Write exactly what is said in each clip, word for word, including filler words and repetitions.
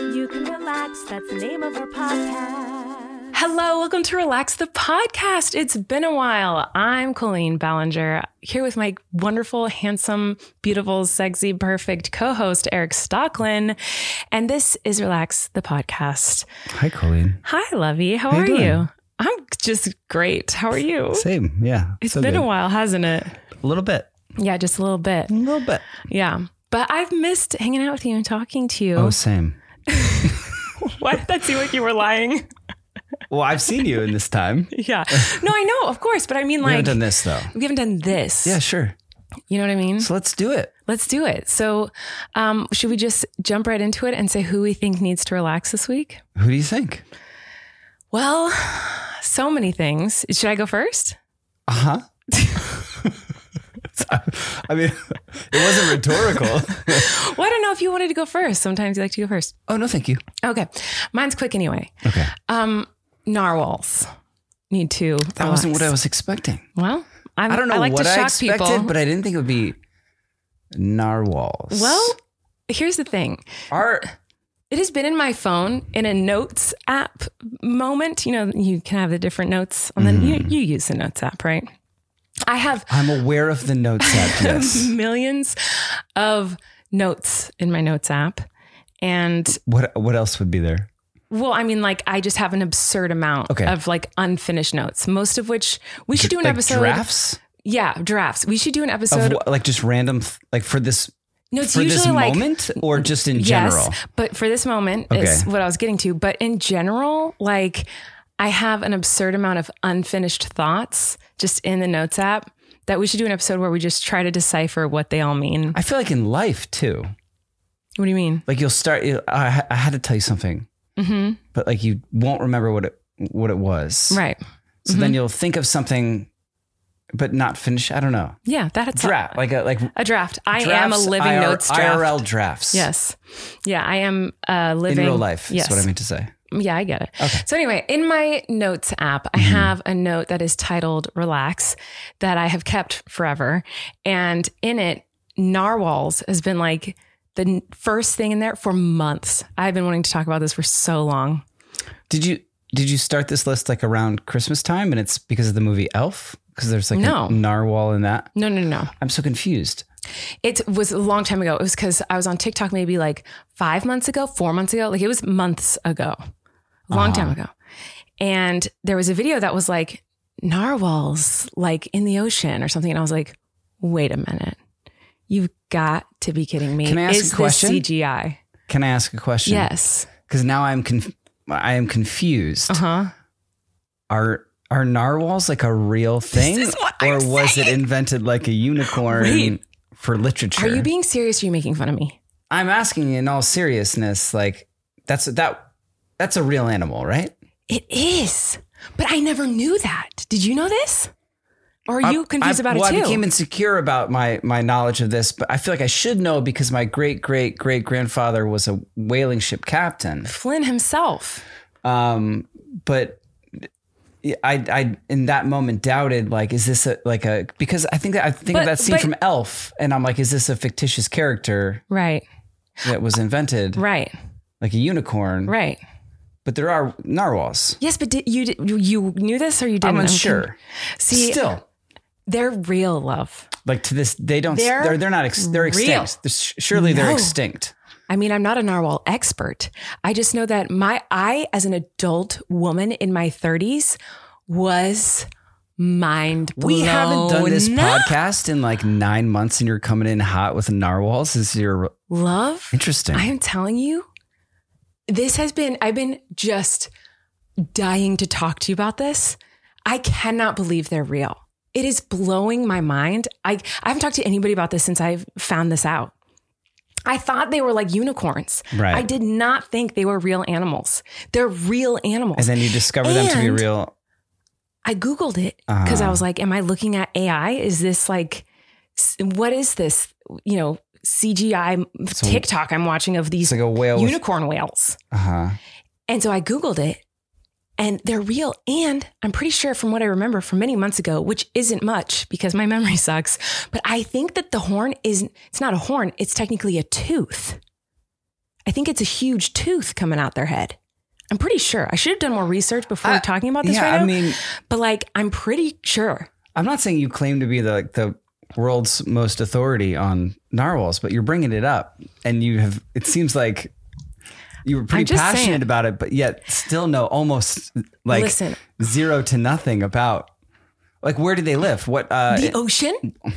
You can relax. That's the name of our podcast. Hello, welcome to Relax the Podcast. It's been a while. I'm Colleen Ballinger, here with my wonderful, handsome, beautiful, sexy, perfect co-host, Eric Stocklin. And this is Relax the Podcast. Hi, Colleen. Hi, Lovey. How, How you are doing? you? I'm just great. How are you? Same, yeah. It's so been good. a while, hasn't it? A little bit. Yeah, just a little bit. A little bit. Yeah. But I've missed hanging out with you and talking to you. Oh, same. Why did that seem like you were lying? Well, I've seen you in this time. Yeah. No, I know, of course. But I mean, We like, haven't done this, though. we haven't done this. Yeah, sure. You know what I mean? So let's do it. Let's do it. So, um, should we just jump right into it and say who we think needs to relax this week? Who do you think? Well, so many things. Should I go first? Uh-huh. I mean, it wasn't rhetorical. Well, I don't know if you wanted to go first. Sometimes you like to go first. Oh, no, thank you. Okay. Mine's quick anyway. Okay. Um, narwhals need to That wasn't what I was expecting. Well, I'm, I don't know I like what to shock I expected, people. but I didn't think it would be narwhals. Well, here's the thing. Our... It has been in my phone in a notes app moment. You know, you can have the different notes and then Mm. you, you use the notes app, right? I have I'm aware of the notes app, yes. millions of notes in my notes app. And What What else would be there? well, I mean, like I just have an absurd amount Okay. of like unfinished notes, most of which we should do an Like episode. drafts? Yeah, drafts. We should do an Of episode. what, like just random, th- like for this... No, it's For usually this like moment or just in general? Yes, but for this moment Okay. is what I was getting to. But in general, like I have an absurd amount of unfinished thoughts just in the notes app that we should do an episode where we just try to decipher what they all mean. I feel like in life too. What do you mean? Like you'll start. you- I, ha- I had to tell you something, Mm-hmm. but like you won't remember what it what it was. Right. So then you'll think of something, but not finish. I don't know. Yeah, that's Draft like a like a draft. I am a drafts, living I R notes draft. I R L drafts. Yes. Yeah, I am uh, in living. real life. Yes. Is what I mean to say. Yeah, I get it. Okay. So anyway, in my notes app, I have a note that is titled Relax that I have kept forever. And in it, narwhals has been like the n- first thing in there for months. I've been wanting to talk about this for so long. Did you did you start this list like around Christmas time, and it's because of the movie Elf? Because there's like No. a narwhal in that. No, no, no. I'm so confused. It was a long time ago. It was because I was on TikTok maybe like five months ago, four months ago. Like it was months ago, a long time ago. And there was a video that was like narwhals, like in the ocean or something. And I was like, wait a minute. You've got to be kidding me. Can I ask Is a question? this C G I? Can I ask a question? Yes. Because now I'm conf- I am confused. Uh huh. Are are narwhals like a real thing, is what or I'm was it saying. invented like a unicorn Wait. for literature? Are you being serious or are you making fun of me? I'm asking you in all seriousness. Like that's that that's a real animal, right? It is. But I never knew that. Did you know this? Or are you I- confused I, about well, it too? I became insecure about my my knowledge of this, but I feel like I should know because my great great great grandfather was a whaling ship captain. Flynn himself. Um, but I, I, in that moment doubted, like, is this a, like a, because I think that I think But- of that scene but- from Elf and I'm like, is this a fictitious character Right. that was invented Right. like a unicorn? Right. But there are narwhals. Yes, but did you you knew this or you didn't? I'm con- unsure. See, Still, they're real, love. like to this, they don't, They're they're, they're not, ex, they're real. extinct. They're- surely they're No. extinct. I mean, I'm not a narwhal expert. I just know that my I, as an adult woman in my thirties, was mind blown. We haven't done this podcast in like nine months and you're coming in hot with narwhals. Is your Love, interesting? I am telling you, this has been, I've been just dying to talk to you about this. I cannot believe they're real. It is blowing my mind. I, I haven't talked to anybody about this since I've found this out. I thought they were like unicorns. Right. I did not think they were real animals. They're real animals. and then you discover them to be And- real. I Googled it because Uh-huh. I was like, am I looking at A I? Is this like, s- what is this, you know, C G I TikTok I'm watching of these It's like a whale with- unicorn whales? Uh-huh. And so I Googled it and they're real. And I'm pretty sure from what I remember from many months ago, which isn't much because my memory sucks, but I think that the horn is, it's not a horn. It's technically a tooth. I I think it's a huge tooth coming out their head. I'm pretty sure. I should have done more research before I, talking about this yeah, right now. I mean, but like, I'm pretty sure. I'm not saying you claim to be the like the world's most authority on narwhals, but you're bringing it up, and you have. It seems like you were pretty passionate saying. about it, but yet still know almost like Listen. zero to nothing about like where do they live? What uh, the ocean?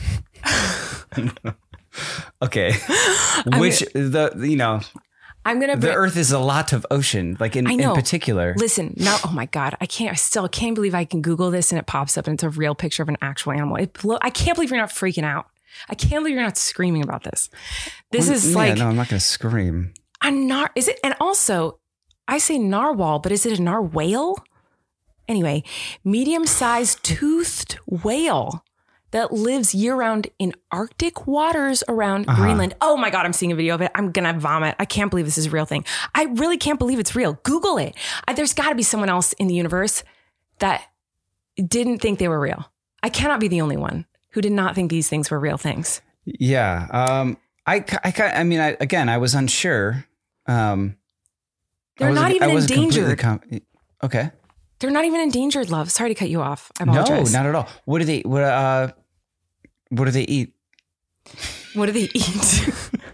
Okay, which I mean, the you know. I'm gonna. Bring, the Earth is a lot of ocean, like in, in particular. Listen, now, oh my God, I can't. I still can't believe I can Google this and it pops up and it's a real picture of an actual animal. It, I can't believe you're not freaking out. I can't believe you're not screaming about this. This well, is yeah, like no, I'm not going to scream. A nar. Is it? And also, I say narwhal, but is it a narwhale? Anyway, medium-sized toothed whale that lives year-round in Arctic waters around uh-huh. Greenland. Oh my God, I'm seeing a video of it. I'm going to vomit. I can't believe this is a real thing. I really can't believe it's real. Google it. I, there's got to be someone else in the universe that didn't think they were real. I cannot be the only one who did not think these things were real things. Yeah. Um, I, I, I mean, I, again, I was unsure. Um, They're not even endangered. Com- okay. They're not even endangered, love. Sorry to cut you off. I apologize. No, not at all. What do they, what, uh, What do they eat? What do they eat?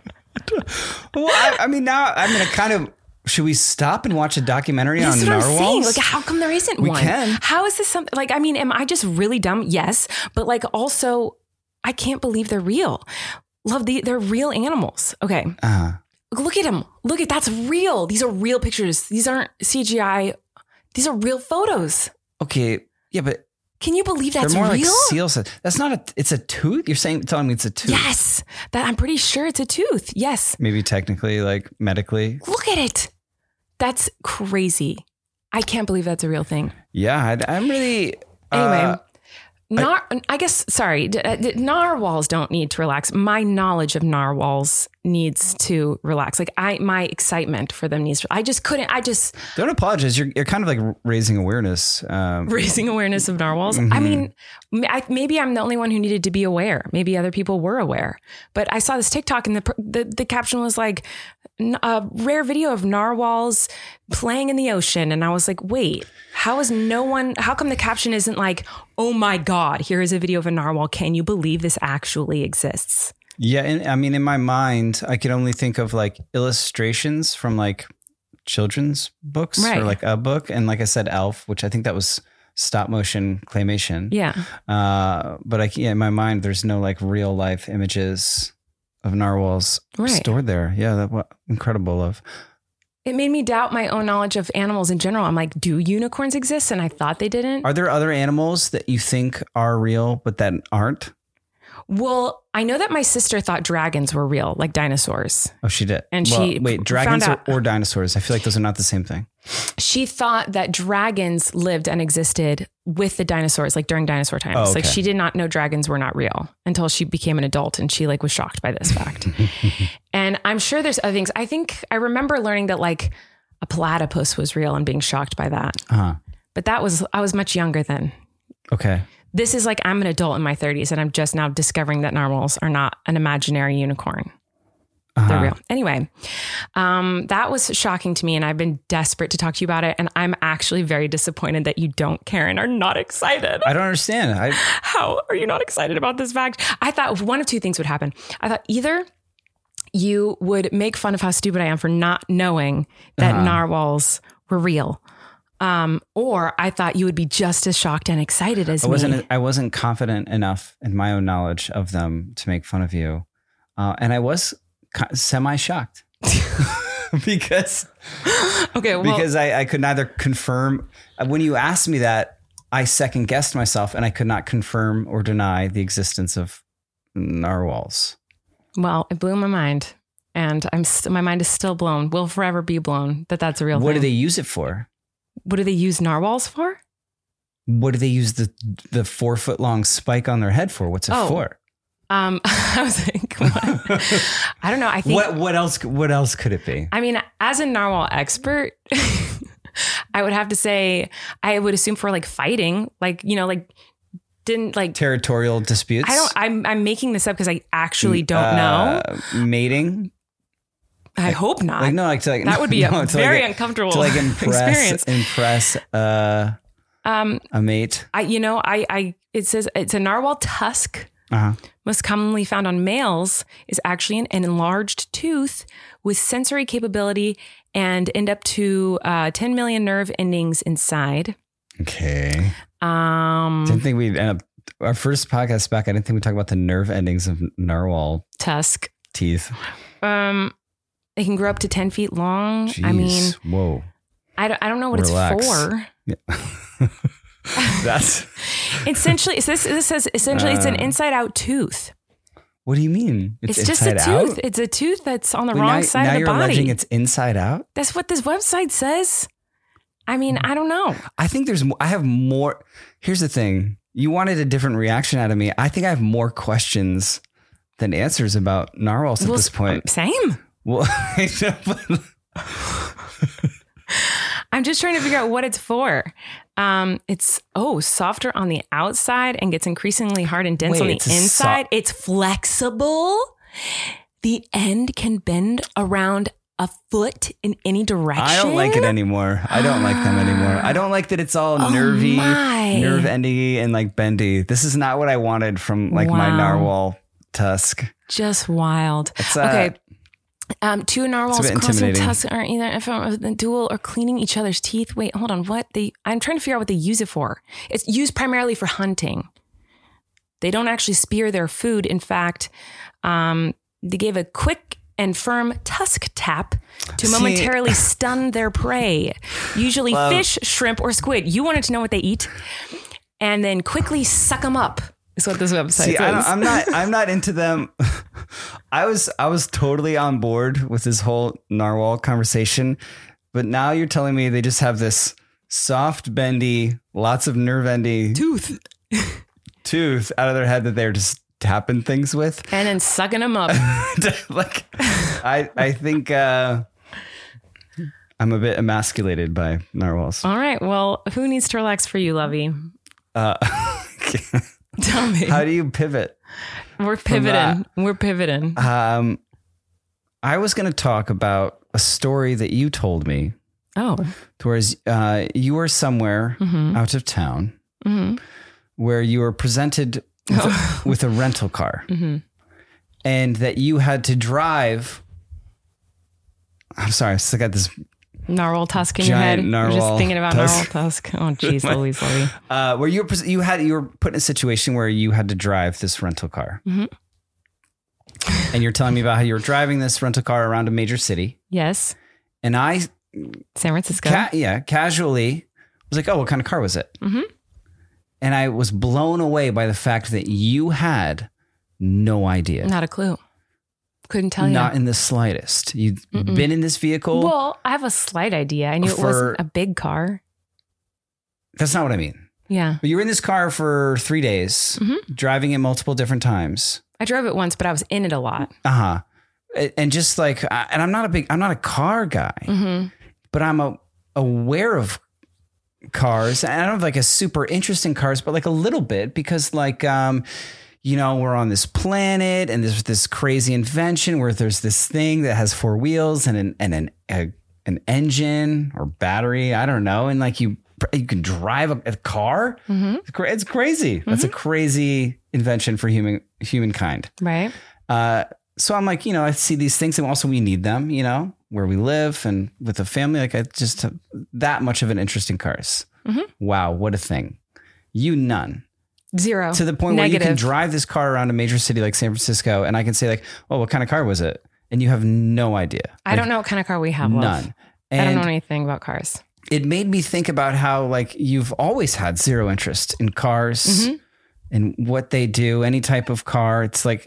Well, I, I mean, now I'm going to kind of, should we stop and watch a documentary That's on what narwhals? I'm saying. Like, how come there isn't we one? Can. How is this something like, I mean, am I just really dumb? Yes. But like, also, I can't believe they're real. Love, the, they're real animals. Okay. Uh-huh. Look at them. Look at, that's real. These are real pictures. These aren't C G I. These are real photos. Okay. Yeah, but. Can you believe that's They're more real? like seals. That's not a, it's a tooth. You're saying, telling me it's a tooth. Yes. That I'm pretty sure it's a tooth. Yes. Maybe technically, like medically. Look at it. That's crazy. I can't believe that's a real thing. Yeah. I, I'm really. Anyway. Uh, Nar- I, I guess, sorry, d- d- narwhals don't need to relax. My knowledge of narwhals needs to relax. Like I, my excitement for them needs to, I just couldn't, I just. Don't apologize. You're, you're kind of like raising awareness. Um, raising awareness of narwhals. Mm-hmm. I mean, I, maybe I'm the only one who needed to be aware. Maybe other people were aware. But I saw this TikTok and the, the, the caption was like, a rare video of narwhals playing in the ocean. And I was like, wait, how is no one, how come the caption isn't like, oh my God, here is a video of a narwhal. Can you believe this actually exists? Yeah. And I mean, in my mind, I could only think of like illustrations from like children's books right. or like a book. And like I said, Elf, which I think that was stop motion claymation. Yeah. Uh, but I, yeah, in my mind, there's no like real life images of narwhals right. stored there. Yeah. That what incredible love. It made me doubt my own knowledge of animals in general. I'm like, do unicorns exist? And I thought they didn't. Are there other animals that you think are real, but that aren't? Well, I know that my sister thought dragons were real, like dinosaurs. Oh, she did. And well, she wait, dragons or, or dinosaurs? I feel like those are not the same thing. She thought that dragons lived and existed with the dinosaurs, like during dinosaur times. Oh, okay. Like she did not know dragons were not real until she became an adult, and she like was shocked by this fact. And I'm sure there's other things. I think I remember learning that like a platypus was real and being shocked by that. Uh-huh. But that was, I was much younger then. Okay. This is like, I'm an adult in my thirties and I'm just now discovering that narwhals are not an imaginary unicorn. Uh-huh. They're real. Anyway, um, that was shocking to me and I've been desperate to talk to you about it. And I'm actually very disappointed that you don't care and are not excited. I don't understand. I... How are you not excited about this fact? I thought one of two things would happen. I thought either you would make fun of how stupid I am for not knowing that uh-huh. narwhals were real. Um, or I thought you would be just as shocked and excited as I wasn't, me. I wasn't confident enough in my own knowledge of them to make fun of you. Uh, and I was semi-shocked because, okay, well, because I, I could neither confirm. When you asked me that, I second guessed myself and I could not confirm or deny the existence of narwhals. Well, it blew my mind and I'm st- my mind is still blown. Will forever be blown that that's a real what thing. What do they use it for? What do they use narwhals for? What do they use the the four foot long spike on their head for? What's it oh, for? Um, I was like, what? I don't know. I think what what else what else could it be? I mean, as a narwhal expert, I would have to say I would assume for like fighting, like you know, like didn't like territorial disputes. I don't. I'm I'm making this up because I actually don't uh, know. Mating. I like, hope not. Like no, like to like that would be no, a very like, uncomfortable to like impress experience. impress uh, um, a mate. I you know I I it says it's a narwhal tusk. Uh-huh. Most commonly found on males is actually an, an enlarged tooth with sensory capability and end up to uh, ten million nerve endings inside. Okay. Um, didn't think we'd end up our first podcast back. I didn't think we'd talk about the nerve endings of narwhal tusk teeth. Um, they can grow up to ten feet long. Jeez. I mean, whoa. I don't, I don't know what Relax. it's for. Yeah. That's essentially, so this, this says essentially uh, it's an inside out tooth. What do you mean? It's, it's just a tooth. Out? It's a tooth that's on the Wait, wrong now, side now of the you're body. alleging it's inside out? That's what this website says. I mean, I don't know. I think there's, I have more. Here's the thing. You wanted a different reaction out of me. I think I have more questions than answers about narwhals at well, this point. Same. Well, I'm just trying to figure out what it's for. Um, it's, oh, softer on the outside and gets increasingly hard and dense Wait, on the it's a inside. so- it's flexible. The end can bend around a foot in any direction. I don't like it anymore. I don't like them anymore. I don't like that it's all Oh nervy, my. nerve endy and like bendy. This is not what I wanted from like Wow. my narwhal tusk. Just wild. It's, uh, okay. Um, two narwhals bit crossing intimidating. tusks are either if I'm dual or cleaning each other's teeth. Wait, hold on. What they? I'm trying to figure out what they use it for. It's used primarily for hunting. They don't actually spear their food. In fact, um, they gave a quick and firm tusk tap to See, momentarily stun their prey. Usually Love. fish, shrimp, or squid. You wanted to know what they eat, and then quickly suck them up. Is what this website See, says. I don't, I'm not. I'm not into them. I was. I was totally on board with this whole narwhal conversation, but now you're telling me they just have this soft, bendy, lots of nerve endy Tooth. tooth out of their head that they're just tapping things with, And then sucking them up. like, I. I think uh, I'm a bit emasculated by narwhals. All right. Well, who needs to relax for you, Lovey? Uh, Tell me. how do you pivot? We're pivoting. We're pivoting. Um, I was going to talk about a story that you told me. Oh. Whereas uh, you were somewhere Mm-hmm. out of town Mm-hmm. where you were presented with, Oh. a, with a rental car Mm-hmm. and that you had to drive. I'm sorry, I still got this. Narwhal tusk in your Giant head. You're narwhal just thinking about tusk. narwhal tusk. Oh, geez, Louise, Louie. Uh, where you were, pres- you had, you were put in a situation where you had to drive this rental car. Mm-hmm. And you're telling me about how you were driving this rental car around a major city. Yes. And I, San Francisco. ca- yeah, casually was like, oh, what kind of car was it? Mm-hmm. And I was blown away by the fact that you had no idea. Not a clue. Couldn't tell you. Not in the slightest. You've Mm-mm. been in this vehicle. Well, I have a slight idea. I knew it For- wasn't a big car. That's not what I mean. Yeah. But you were in this car for three days, Mhm. driving it multiple different times. I drove it once, but I was in it a lot. Uh huh. And just like, I- and I'm not a big, I'm not a car guy, Mm-hmm. but I'm a, aware of cars. And I don't have like a super interest in cars, but like a little bit because like, um, you know, we're on this planet and there's this crazy invention where there's this thing that has four wheels and an, and an, a, an engine or battery. I don't know. And like you, you can drive a, a car. Mm-hmm. It's, cra- it's crazy. That's a crazy invention for human, humankind. Right. Uh, so I'm like, you know, I see these things and also we need them, you know, where we live and with a family. Like I just have that much of an interest in cars. Mhm. Wow. What a thing. You none. Zero. To the point Negative. where you can drive this car around a major city like San Francisco and I can say like, oh, what kind of car was it? And you have no idea. I don't know what kind of car we have. Love. None. I don't And know anything about cars. it made me think about how like you've always had zero interest in cars Mhm. and what they do, any type of car. It's like,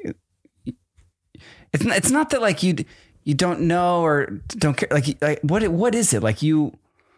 it's not, it's not that like you, you don't know or don't care. Like, like what, what is it? Like you,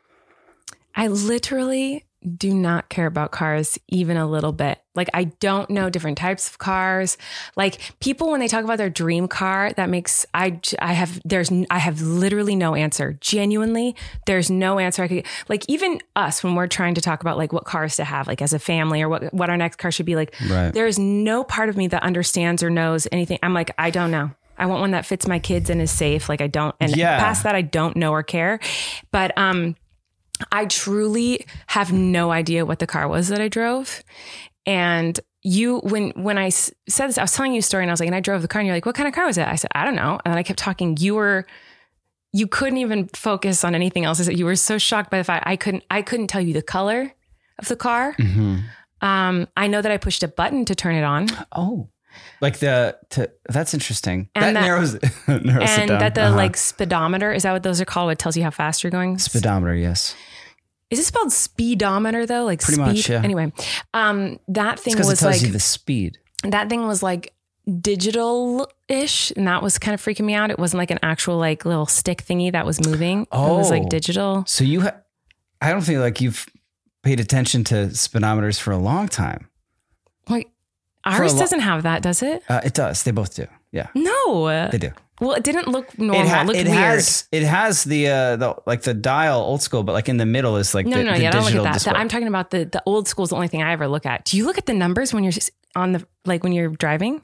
I literally do not care about cars even a little bit. Like I don't know different types of cars. Like people, when they talk about their dream car, that makes, I, I have, there's, I have literally no answer. Genuinely, there's no answer I could, like even us, when we're trying to talk about like what cars to have, like as a family or what, what our next car should be like, Right. there's no part of me that understands or knows anything. I'm like, I don't know. I want one that fits my kids and is safe. Like I don't, and yeah. past that, I don't know or care. But um, I truly have no idea what the car was that I drove. And you, when when I s- said this, I was telling you a story and I was like, and I drove the car and you're like, what kind of car was it? I said, I don't know. And then I kept talking. You were, you couldn't even focus on anything else. I said, you were so shocked by the fact I couldn't, I couldn't tell you the color of the car. Mm-hmm. Um, I know that I pushed a button to turn it on. Oh, like the, to, that's interesting. And that, that narrows, narrows and it down. that the uh-huh. like speedometer, is that what those are called? What tells you how fast you're going? Speedometer, yes. Is it spelled speedometer though? Like Pretty speed? much, yeah. Anyway, um, that thing Because it was tells like, you the speed. that thing was like digital-ish. And that was kind of freaking me out. It wasn't like an actual like little stick thingy that was moving. Oh. It was like digital. So you, ha- I don't think like you've paid attention to speedometers for a long time. Like ours lo- doesn't have that, does it? Uh, it does. They both do. Yeah, No. they do. Well, it didn't look normal. It, ha- looked it weird. has it has the uh the like the dial old school, but like in the middle is like No, the, no, the yeah, I don't look digital at that. display. The- I'm talking about the the old school is the only thing I ever look at. Do you look at the numbers when you're s- on the like when you're driving?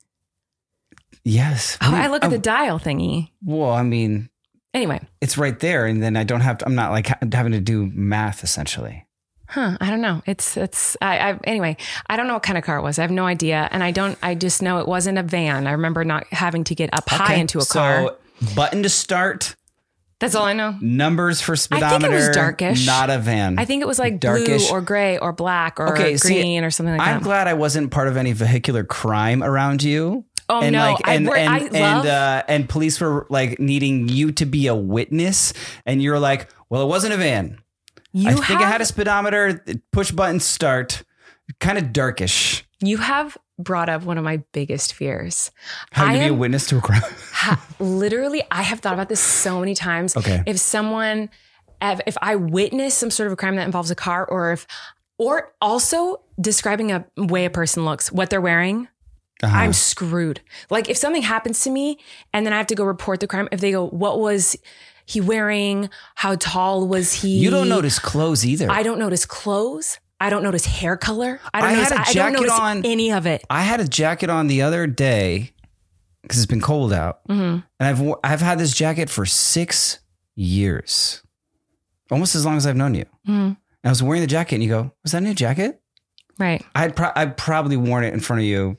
Yes. Oh, I look at Oh, the dial thingy. Well, I mean, Anyway, it's right there, and then I don't have to. I'm not like ha- having to do math essentially. huh? I don't know. It's it's. I, I anyway. I don't know what kind of car it was. I have no idea, and I don't. I just know it wasn't a van. I remember not having to get up high into a car. So button to start, That's all I know. numbers for speedometer. I think it was darkish. Not a van. I think it was like Darkish. blue or gray or black or Okay, see, green or something like I'm that. glad I wasn't part of any vehicular crime around you. Oh, and no. Like, I and wor- and I and, love- uh, and police were like needing you to be a witness, and you're like, well, it wasn't a van. You I think have, I had a speedometer, push button start, kind of darkish. You have brought up one of my biggest fears. Having I to be a am- witness to a crime. Ha, literally, I have thought about this so many times. Okay. If someone, if, if I witness some sort of a crime that involves a car, or if, or also describing a way a person looks, what they're wearing, Uh-huh. I'm screwed. Like if something happens to me and then I have to go report the crime, if they go, what was he wearing? How tall was he? You don't notice clothes either. I don't notice clothes. I don't notice hair color. I don't I notice, had a I don't jacket notice on- any of it. I had a jacket on the other day because it's been cold out, Mm-hmm. and I've wo- I've had this jacket for six years, almost as long as I've known you. Mm-hmm. And I was wearing the jacket, and you go, "Was that a new jacket?" Right. I'd pro- I'd probably worn it in front of you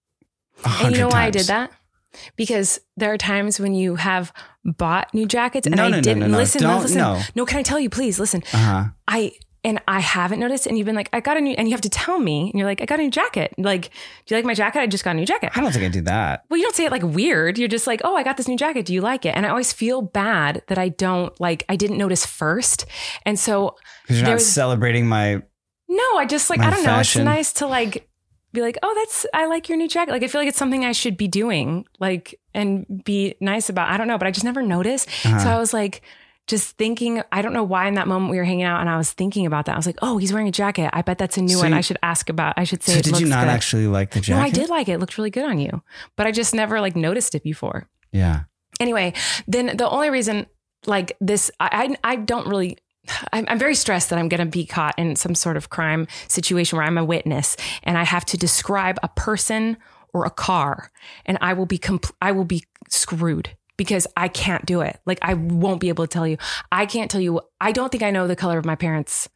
a hundred And you know why I times. did that? Because there are times when you have bought new jackets and No, I no, no, didn't no, no. listen. Don't- listen. no. no, can I tell you, please listen. Uh-huh. I and I haven't noticed, and you've been like, I got a new, and you have to tell me, and you're like, I got a new jacket. Like, do you like my jacket? I just got a new jacket. I don't think I do that. Well, you don't say it like weird. You're just like, oh, I got this new jacket. Do you like it? And I always feel bad that I don't like, I didn't notice first. And so Because you're there not was- celebrating my. no, I just like, My I don't fashion. know. It's nice to like be like, oh, that's, I like your new jacket. Like, I feel like it's something I should be doing, like, and be nice about. I don't know, but I just never noticed. Uh-huh. So I was like, just thinking, I don't know why in that moment we were hanging out and I was thinking about that. I was like, oh, he's wearing a jacket. I bet that's a new So one. you- I should ask about, I should say So it did looks you not good. actually like the jacket? No, I did like it. It looked really good on you, but I just never like noticed it before. Yeah. Anyway, then the only reason like this, I, I, I don't really, I'm, I'm very stressed that I'm going to be caught in some sort of crime situation where I'm a witness and I have to describe a person or a car, and I will be, compl- I will be screwed because I can't do it. Like I won't be able to tell you. I can't tell you. I don't think I know the color of my parents'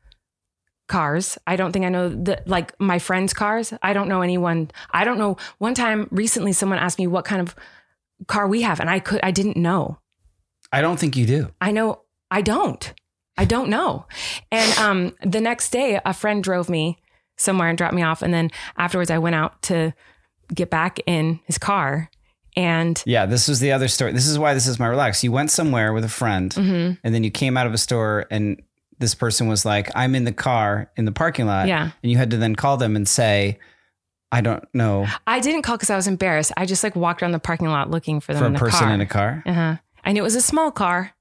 cars. I don't think I know the, like my friends' cars. I don't know anyone. I don't know. One time recently, someone asked me what kind of car we have, and I could, I didn't know. I don't think you do. I know I don't. I don't know. And um, the next day, a friend drove me somewhere and dropped me off. And then afterwards, I went out to get back in his car. And Yeah, this was the other story. This is why this is my relax. You went somewhere with a friend, Mhm. and then you came out of a store, and this person was like, I'm in the car in the parking lot. Yeah. And you had to then call them and say, I don't know, I didn't call because I was embarrassed. I just like walked around the parking lot looking for them for in a the person car. in a car. Uh-huh. And it was a small car,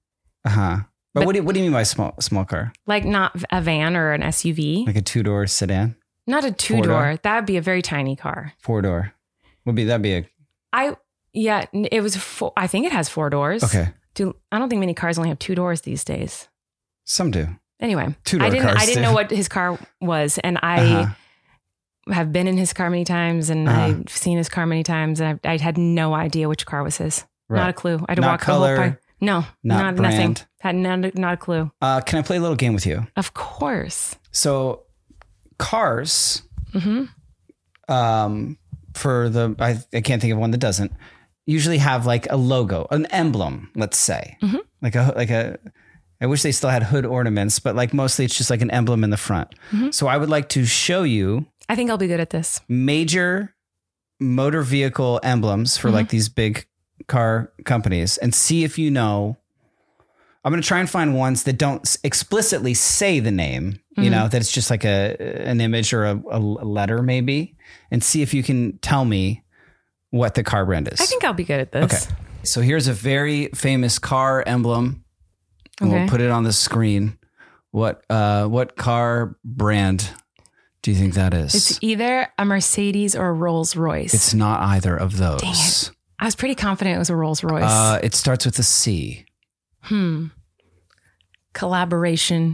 Uh huh. But, But- what do you, what do you mean by small small car? like not a van or an S U V, Like a two door sedan, not a two door. That would be a very tiny car. four door? Would be that'd be a I, yeah, it was, four, I think it has four doors. okay. Do, I don't think many cars only have two doors these days. Some do. Anyway, Two-door I didn't. cars I didn't do. know what his car was, and I Uh-huh. have been in his car many times, and uh-huh. I've seen his car many times, and I, I had no idea which car was his. Right. Not a clue. I had to not walk color, the whole park. No, not, not nothing. Had not, not a clue. Uh, can I play a little game with you? Of course. So, cars. Mm-hmm. Um, for the I, I can't think of one that doesn't usually have like a logo, an emblem. Let's say, mm-hmm. like a like a. I wish they still had hood ornaments, but like mostly it's just like an emblem in the front. Mm-hmm. So I would like to show you. I think I'll be good at this. Major motor vehicle emblems for mm-hmm. like these big car companies and see if you know. I'm going to try and find ones that don't explicitly say the name, mm-hmm. you know, that it's just like a an image or a, a letter maybe, and see if you can tell me what the car brand is. I think I'll be good at this. Okay. So here's a very famous car emblem. Okay. We'll put it on the screen. What uh, what car brand do you think that is? It's either a Mercedes or a Rolls Royce. It's not either of those. Dang it. I was pretty confident it was a Rolls Royce. Uh, it starts with a C. Hmm. Collaboration.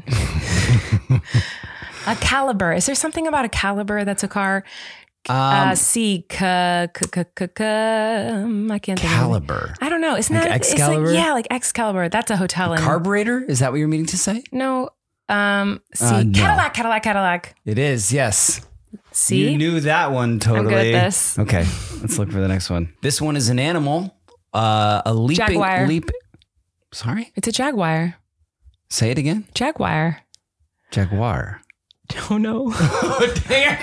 A Caliber. Is there something about a Caliber that's a car? Um, uh, C. C- c- c- c- c- I can't think Caliber. of it. I don't know. Isn't like that Excalibur? Like, yeah, like Excalibur. That's a hotel. A in carburetor? Is that what you're meaning to say? No. Um. C. Uh, no. Cadillac. Cadillac. Cadillac. It is. Yes. See? You knew that one totally. I'm good at this. Okay. Let's look for the next one. This one is an animal. Uh, a leaping Jaguar. leap. Sorry? It's a Jaguar. Say it again. Jaguar. Jaguar. Oh no. Oh, dang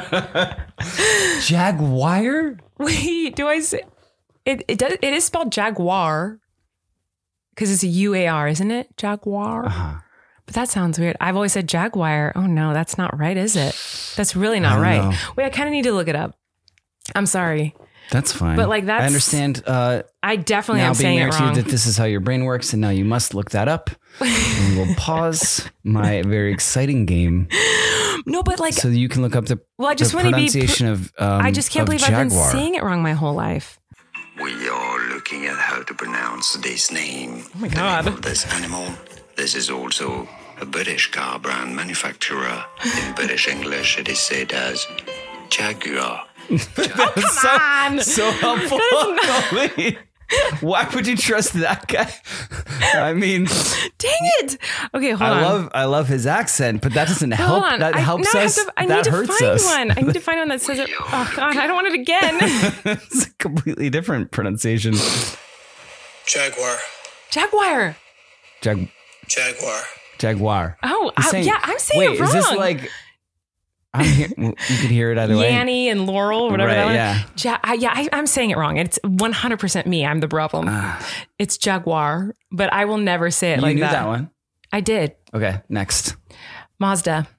it. Jaguar? Wait, do I say it? It does. It is spelled Jaguar because it's a U A R, isn't it? Jaguar. Uh-huh. But that sounds weird. I've always said Jaguar. Oh no, that's not right, is it? That's really not right. Know. Wait, I kind of need to look it up. I'm sorry. That's fine. But like that's. I understand. Uh, I definitely am saying it wrong. That this is how your brain works, and now you must look that up. And we'll pause my very exciting game. No, but like, so you can look up the, well, I just the want pronunciation to be, of. Um, I just can't believe Jaguar. I've been saying it wrong my whole life. We are looking at how to pronounce this name. Oh my god! The name of this animal. This is also a British car brand manufacturer. In British English, it is said as Jaguar. Oh, come so, on! So helpful. Not- Why would you trust that guy? I mean, dang it! Okay, hold I on. I love I love his accent, but that doesn't help. Hold on. That I, helps no, us. I, to, I that need to hurts find us. one. I need to find one that says it. Oh god, I don't want it again. It's a completely different pronunciation. Jaguar. Jaguar. Jag. Jaguar. Jaguar. Oh, I, saying, yeah, I'm saying wait, it wrong. Is this like? I'm hear, you could hear it either way. Yanny and Laurel, whatever right, that one. Yeah, ja- I, yeah, I, I'm saying it wrong. It's one hundred percent me. I'm the problem. Uh, it's Jaguar, but I will never say it you like knew that. that one. I did. Okay, next. Mazda.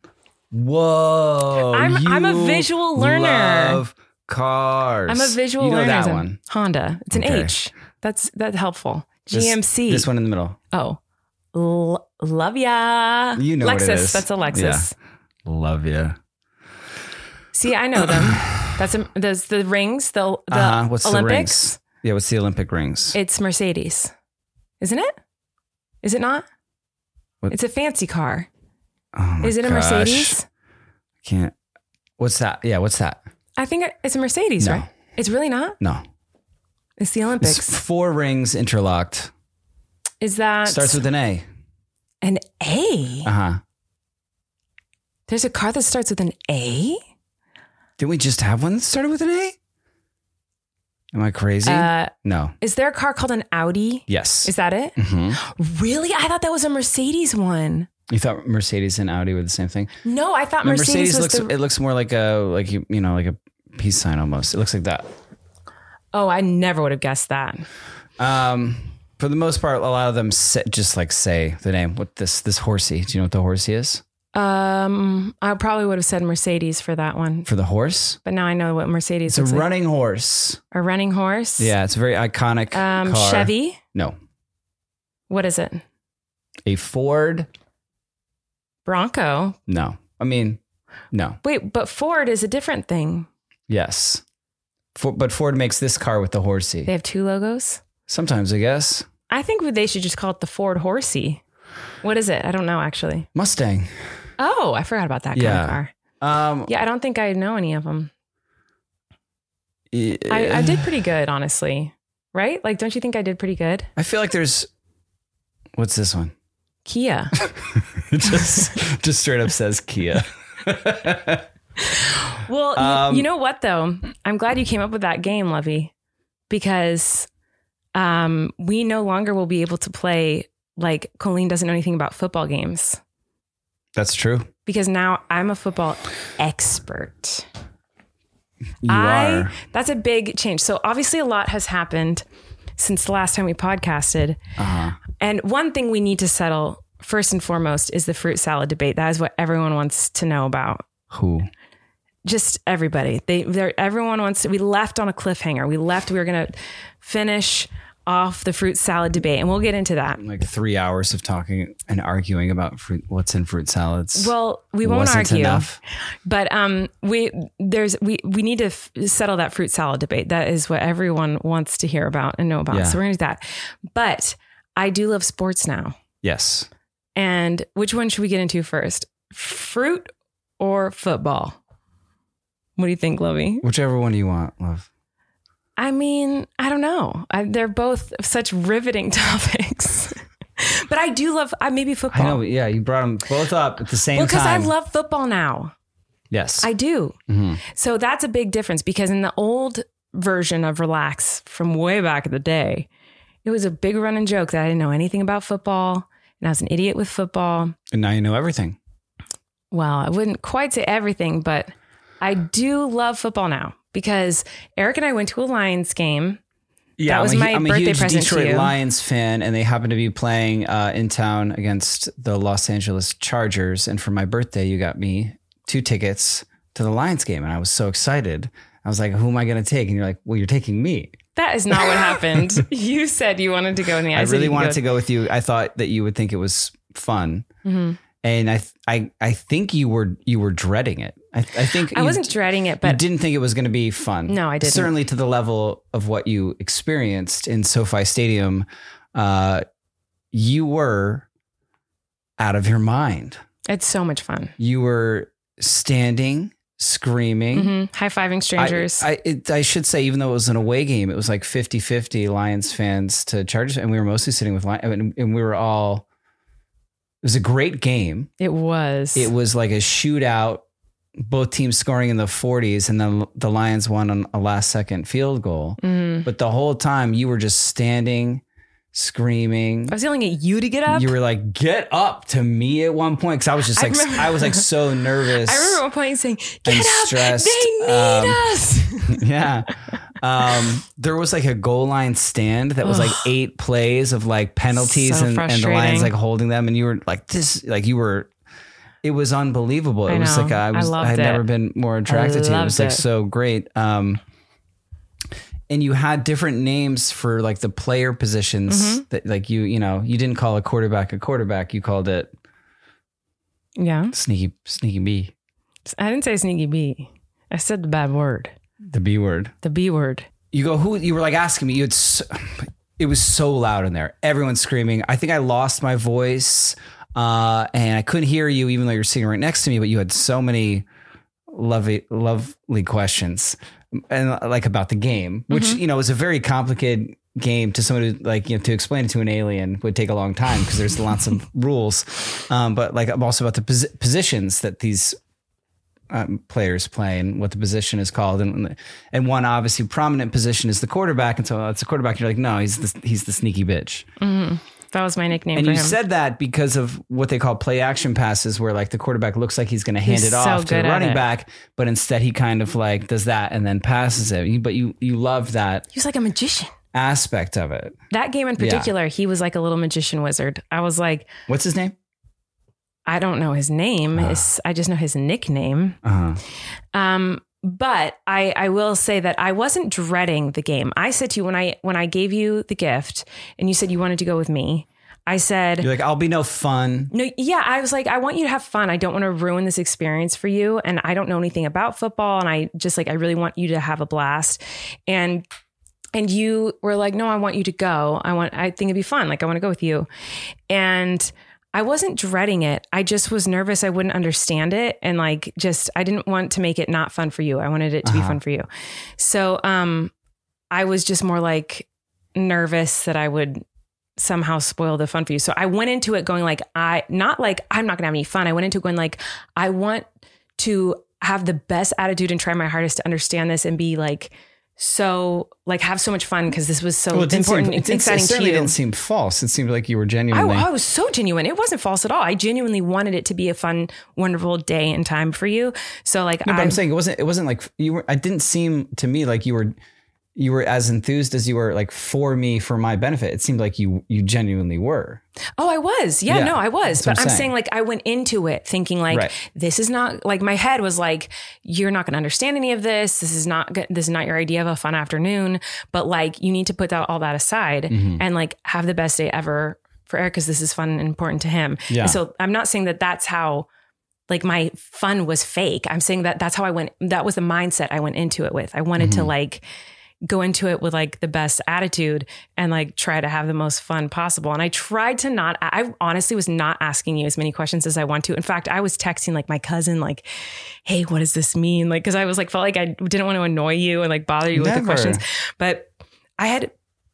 Whoa! I'm I'm a visual learner. Love cars. I'm a visual you know learner. That one. Honda. It's an okay. H. That's that's helpful. This, G M C. This one in the middle. Oh, L- love ya. You know Lexus. what it is. That's a Lexus. Yeah. Love ya. See, I know them. That's a, there's the rings. The the uh-huh. What's Olympics. The rings? Yeah. What's the Olympic rings? It's Mercedes, isn't it? Is it not? What? It's a fancy car. Oh my Is it a gosh. Mercedes? Can't. What's that? Yeah. What's that? I think it's a Mercedes, no. right? It's really not? No. It's the Olympics. It's four rings interlocked. Is that... Starts with an A. An A? Uh-huh. There's a car that starts with an A? Didn't we just have one that started with an A? Am I crazy? Uh, no. Is there a car called an Audi? Yes. Is that it? Mm-hmm. Really? I thought that was a Mercedes one. You thought Mercedes and Audi were the same thing? No, I thought no, Mercedes, Mercedes was looks. the... It looks more like a like you you know like a peace sign almost. It looks like that. Oh, I never would have guessed that. Um, for the most part, a lot of them say, just like say the name. What this this horsey? Do you know what the horsey is? Um, I probably would have said Mercedes for that one. For the horse? But now I know what Mercedes It's is. a like. running horse. A running horse? Yeah, it's a very iconic um, car. Chevy? No. What is it? A Ford? Bronco? No. I mean, no. Wait, but Ford is a different thing. Yes. For, but Ford makes this car with the horsey. They have two logos? Sometimes, I guess. I think they should just call it the Ford Horsey. What is it? I don't know, actually. Mustang. Oh, I forgot about that yeah. kind of car. Um, Yeah, I don't think I know any of them. Yeah. I, I did pretty good, honestly. Right? Like, don't you think I did pretty good? I feel like there's, what's this one? Kia. It just, just straight up says Kia. Well, Um, you, you know what, though? I'm glad you came up with that game, Lovey, because um, we no longer will be able to play, like, Colleen doesn't know anything about football games. That's true. Because now I'm a football expert. You I, are. That's a big change. So obviously a lot has happened since the last time we podcasted. Uh-huh. And one thing we need to settle first and foremost is the fruit salad debate. That is what everyone wants to know about. Who? Just everybody. They, they're, everyone wants to, we left on a cliffhanger. We left, we were going to finish off the fruit salad debate, and we'll get into that. Like three hours of talking and arguing about fruit, what's in fruit salads. Well, we won't Wasn't argue, enough. but um, we there's we we need to f- settle that fruit salad debate. That is what everyone wants to hear about and know about. Yeah. So we're gonna do that. But I do love sports now. Yes. And which one should we get into first? Fruit or football? What do you think, Lovey? Whichever one do you want, love. I mean, I don't know. I, they're both such riveting topics. But I do love, I maybe football. I know. Yeah. You brought them both up at the same well, because I time. love football now. Yes. I do. Mm-hmm. So that's a big difference, because in the old version of Relax from way back in the day, it was a big running joke that I didn't know anything about football and I was an idiot with football. And now you know everything. Well, I wouldn't quite say everything, but I do love football now because Eric and I went to a Lions game. Yeah, that was I'm a, my I'm a birthday huge present Detroit to you. Lions fan, and they happen to be playing uh, in town against the Los Angeles Chargers. And for my birthday, you got me two tickets to the Lions game, and I was so excited. I was like, "Who am I going to take?" And you're like, "Well, you're taking me." That is not what happened. You said you wanted to go in the. I said really you could wanted go. to go with you. I thought that you would think it was fun, Mm-hmm. and I, th- I, I think you were you were dreading it. I, I think I you wasn't dreading it, You but didn't think it was going to be fun. No, I didn't. Certainly to the level of what you experienced in SoFi Stadium, uh, you were out of your mind. it's so much fun. You were standing, screaming. Mm-hmm. High fiving strangers. I, I, it, I should say, even though it was an away game, it was like fifty-fifty Lions fans to Chargers. And we were mostly sitting with Lions. And, and we were all, it was a great game. it was. It was like a shootout, both teams scoring in the forties, and then the Lions won on a last second field goal. Mm-hmm. But the whole time you were just standing, screaming. I was yelling at you to get up. You were like, "Get up!" to me at one point, because I was just I like, I, remember- was like so nervous. I remember at one point saying, "Get And up! stressed. They need Um, us." Yeah. Um, there was like a goal line stand that was like eight plays of like penalties So and, and the frustrating. Lions like holding them. And you were like, this, like you were, it was unbelievable. It I was know. like, I I was, I, loved had it. never been more attracted to you. It was loved like it. so great. Um, and you had different names for like the player positions Mm-hmm. that like you, you know, you didn't call a quarterback a quarterback. You called it Yeah. sneaky, sneaky B, I didn't say sneaky B. I said the bad word. the B word. The B word. You go, who, you were like asking me, you had, so, it was so loud in there. Everyone's screaming. I think I lost my voice uh, and I couldn't hear you even though you're sitting right next to me, but you had so many lovely, lovely questions and like about the game, which, Mm-hmm. you know, is a very complicated game to someone who like, you know, to explain it to an alien would take a long time because there's lots of rules. Um, but like I'm also about the pos- positions that these Um, players play and what the position is called, and and one obviously prominent position is the quarterback, and so it's a quarterback. And you're like, no, he's the he's the sneaky bitch. Mm-hmm. That was my nickname And for you him. said that because of what they call play action passes, where like the quarterback looks like he's going to hand He's it so off to good the at running it. back, but instead he kind of like does that and then passes it. You- But you you love that he was like a magician. aspect of it. That game in particular, he was like a little magician wizard. I was like, What's his name? I don't know his name. His, I just know his nickname. Uh-huh. Um, but I, I will say that I wasn't dreading the game. I said to you when I when I gave you the gift and you said you wanted to go with me, I said, You're like, I'll be no fun. no, yeah, I was like, I want you to have fun. I don't want to ruin this experience for you. And I don't know anything about football. And I just like, I really want you to have a blast. And And you were like, no, I want you to go. I want, I think it'd be fun. Like, I want to go with you. And I wasn't dreading it. I just was nervous I wouldn't understand it. And like, just, I didn't want to make it not fun for you. I wanted it to uh-huh. be fun for you. So um, I was just more like nervous that I would somehow spoil the fun for you. So I went into it going like, I, not like, I'm not gonna have any fun. I went into it going like, I want to have the best attitude and try my hardest to understand this and be like, so like have so much fun because this was so well, important seem, and exciting it certainly to you. Didn't seem false. It seemed like you were genuinely. I, I was so genuine. It wasn't false at all. I genuinely wanted it to be a fun, wonderful day and time for you. So like, no, but I'm saying it wasn't. It wasn't like you were. I didn't seem to me like you were. You were as enthused as you were like for me, for my benefit. It seemed like you, you genuinely were. Oh, I was. Yeah, yeah no, I was. But I'm saying. saying like, I went into it thinking like, right. this is not like my head was like, you're not going to understand any of this. This is not good. This is not your idea of a fun afternoon, but like, you need to put that, all that aside mm-hmm. and like have the best day ever for Eric. Cause this is fun and important to him. Yeah. And so I'm not saying that that's how like my fun was fake. I'm saying that that's how I went. That was the mindset I went into it with. I wanted mm-hmm. to like, go into it with like the best attitude and like try to have the most fun possible. And I tried to not, I honestly was not asking you as many questions as I want to. In fact, I was texting like my cousin, like, hey, what does this mean? Like, cause I was like, felt like I didn't want to annoy you and like bother you Never. with the questions, but I had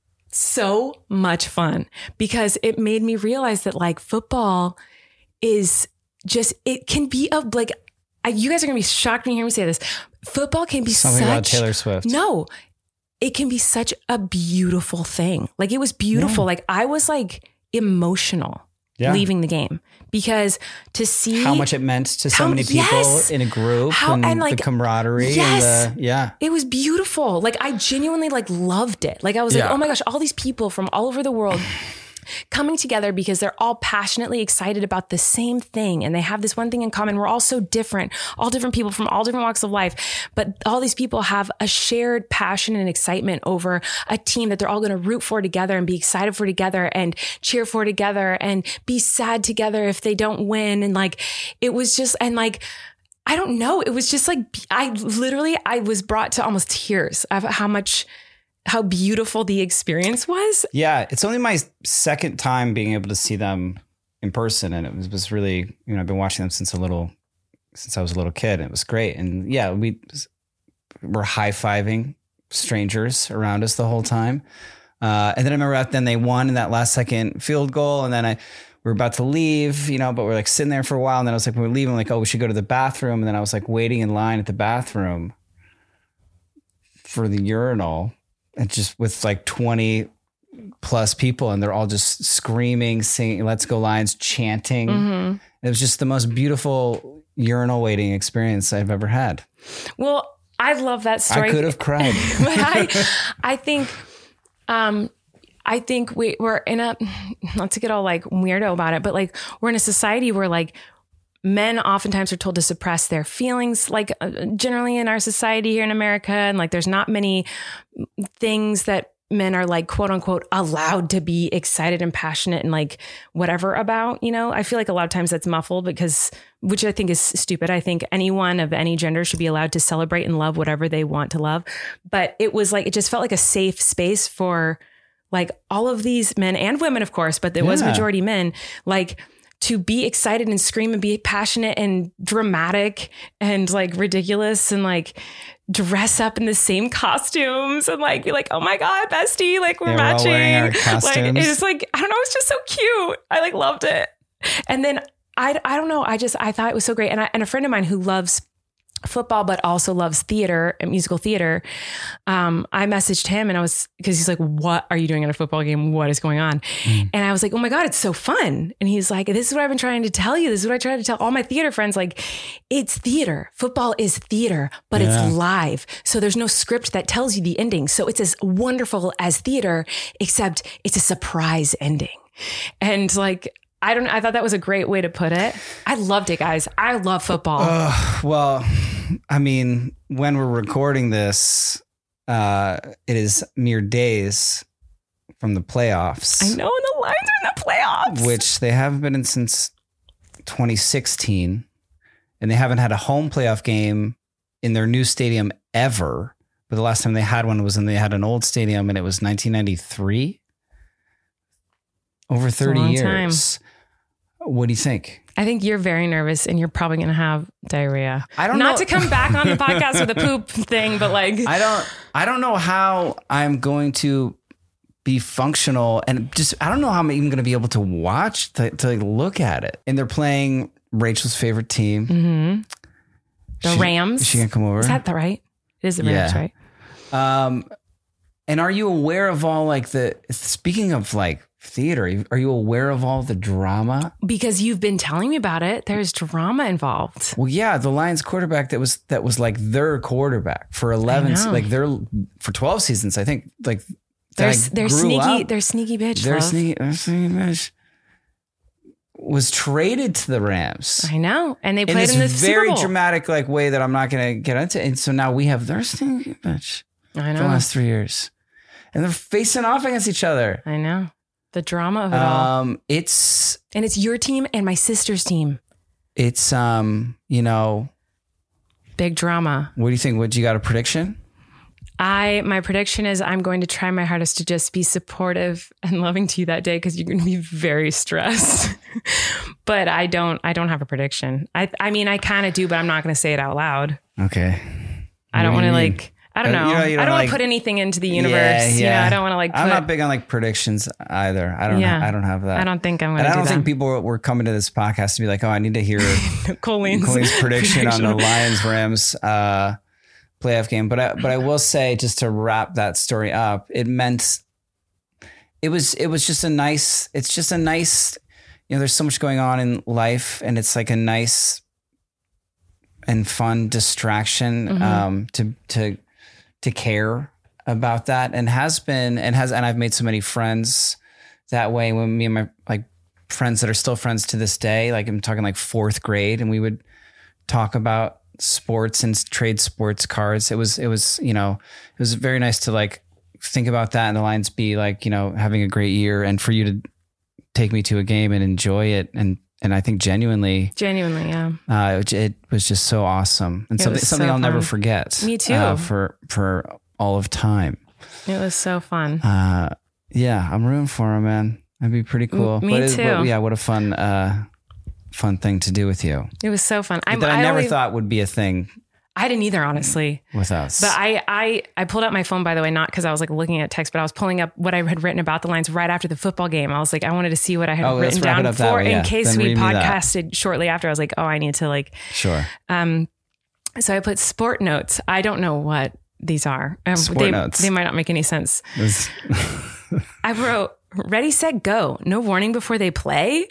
so much fun because it made me realize that like football is just, it can be a like, I, you guys are going to be shocked when you hear me say this. Football can be Something such, about Taylor Swift. No, it can be such a beautiful thing. Like it was beautiful. Yeah. Like I was like emotional yeah. leaving the game because to see how much it meant to so how, many people yes. in a group how, and, and like, the camaraderie. Yes, and the, yeah, it was beautiful. Like I genuinely like loved it. Like I was yeah. like, oh my gosh, all these people from all over the world coming together because they're all passionately excited about the same thing. And they have this one thing in common. We're all so different, all different people from all different walks of life. But all these people have a shared passion and excitement over a team that they're all going to root for together and be excited for together and cheer for together and be sad together if they don't win. And like, it was just, and like, I don't know. It was just like, I literally, I was brought to almost tears of how much how beautiful the experience was. Yeah. It's only my second time being able to see them in person. And it was, was really, you know, I've been watching them since a little, since I was a little kid. And it was great. And yeah, we were high-fiving strangers around us the whole time. Uh, and then I remember then they won in that last second field goal. And then I, we were about to leave, you know, but we're like sitting there for a while. And then I was like, when we were leaving, like, oh, we should go to the bathroom. And then I was like waiting in line at the bathroom for the urinal. And just with like twenty plus people and they're all just screaming, singing, Let's Go Lions, chanting. Mm-hmm. It was just the most beautiful urinal waiting experience I've ever had. Well, I love that story. I could have cried. But I, I think, um, I think we, we're in a, not to get all like weirdo about it, but like we're in a society where like men oftentimes are told to suppress their feelings, like uh, generally in our society here in America. And like, there's not many things that men are like, quote unquote, allowed to be excited and passionate and like whatever about, you know, I feel like a lot of times that's muffled because, which I think is stupid. I think anyone of any gender should be allowed to celebrate and love whatever they want to love. But it was like, it just felt like a safe space for like all of these men and women, of course, but there yeah. was majority men, like, to be excited and scream and be passionate and dramatic and like ridiculous and like dress up in the same costumes and like be like, oh my God, bestie, like we're yeah, matching. We're like it's like, I don't know, it's just so cute. I like loved it. And then I, I don't know. I just, I thought it was so great. And I, and a friend of mine who loves football, but also loves theater and musical theater. Um, I messaged him and I was, cause he's like, what are you doing at a football game? What is going on? Mm. And I was like, oh my God, it's so fun. And he's like, this is what I've been trying to tell you. This is what I try to tell all my theater friends. Like it's theater. Football is theater, but yeah. it's live. So there's no script that tells you the ending. So it's as wonderful as theater, except it's a surprise ending. And like, I don't I thought that was a great way to put it. I loved it, guys. I love football. Uh, well, I mean, when we're recording this, uh, it is mere days from the playoffs. I know, and the Lions are in the playoffs. Which they haven't been in since twenty sixteen. And they haven't had a home playoff game in their new stadium ever. But the last time they had one was when they had an old stadium and it was nineteen ninety-three. Over thirty years. Time. What do you think? I think you're very nervous and you're probably going to have diarrhea. I don't Not know. to come back on the podcast with a poop thing, but like, I don't, I don't know how I'm going to be functional and just, I don't know how I'm even going to be able to watch, to, to like look at it. And they're playing Rachel's favorite team. Mm-hmm. The she, Rams. Is she going to come over? Is that the right? It is the Rams, Yeah. right? Um, and are you aware of all like the, speaking of like theater, are you aware of all the drama? Because you've been telling me about it. There's drama involved. Well, yeah, the Lions quarterback that was, that was like their quarterback for eleven, know. like they're for twelve seasons, I think like They're, that they're grew sneaky. up. They're sneaky bitch. Their love. sneaky, their sneaky bitch was traded to the Rams. I know. And they In played this in the very Super Bowl. dramatic like way that I'm not going to get into. And so now we have their sneaky bitch I for the know. last three years. And they're facing off against each other. I know. The drama of it all. Um, it's, And it's your team and my sister's team. it's, um, you know, Big drama. what do you think? What, you got a prediction? I my prediction is I'm going to try my hardest to just be supportive and loving to you that day because you're going to be very stressed. But I don't I don't have a prediction. I I mean I kind of do, but I'm not going to say it out loud. Okay. I don't What want do to you mean? like I don't Uh, know. you know, you I don't don't want like- to put anything into the universe. Yeah, You know, yeah. I don't want to like put, I'm not big on like predictions either. I don't. Yeah. I don't have that. I don't think I'm going And to I do don't that. think people were coming to this podcast to be like, oh, I need to hear Colleen's, Colleen's prediction on the prediction. Lions Rams uh, playoff game. But I, but I will say, just to wrap that story up, it meant it was it was just a nice. It's just a nice. You know, there's so much going on in life, and it's like a nice and fun distraction Mm-hmm. um, to to to care about that, and has been and has and I've made so many friends that way. When me and my like friends that are still friends to this day, like I'm talking like fourth grade, and we would talk about sports and trade sports cards. It was it was you know it was very nice to like think about that, and the Lions be like you know having a great year, and for you to take me to a game and enjoy it, and and I think genuinely. Genuinely, yeah. Uh, it, it was just so awesome, and It something was something so I'll never fun. forget. Me too. Uh, for for all of time. It was so fun. Uh, yeah, I'm rooting for him, man. That'd be pretty cool. me but it- too. but yeah, what a fun uh, fun thing to do with you. It was so fun. I'm, that I, never only- thought would be a thing I didn't either, honestly. with us. But I, I, I pulled out my phone, by the way, not because I was like looking at text, but I was pulling up what I had written about the Lions right after the football game. I was like, I wanted to see what I had Oh, let's written wrap it down up that for way, yeah. in case Then we read me that. podcasted shortly after. I was like, oh, I need to like, Sure. um, so I put sport notes. I don't know what these are. Um, Sport they, notes. They might not make any sense. This- I wrote ready, set, go. No warning before they play.